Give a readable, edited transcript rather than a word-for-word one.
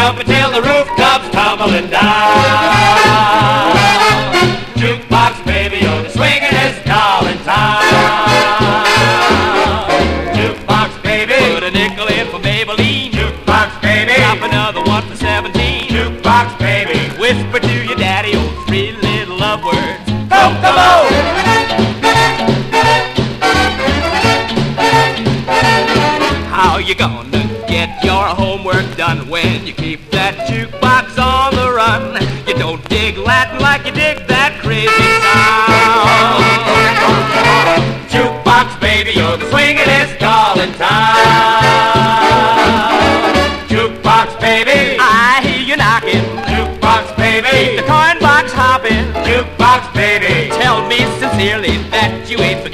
jump until the roof comes tumbling down. Jukebox baby, you're the swingin'est doll in town. Jukebox baby, put a nickel in for Maybelline. Jukebox baby, drop another one for 17. Jukebox baby, whisper to your daddy oh 3 little love words. Kokomo! How you gonna get your homework done when you keep that jukebox on the run? You don't dig Latin like you dig that crazy sound. Jukebox baby, you're the swingin'est doll in town. Jukebox baby, I hear you knocking. Jukebox baby, the coin box hopping. Jukebox baby, tell me sincerely that you ain't forgetting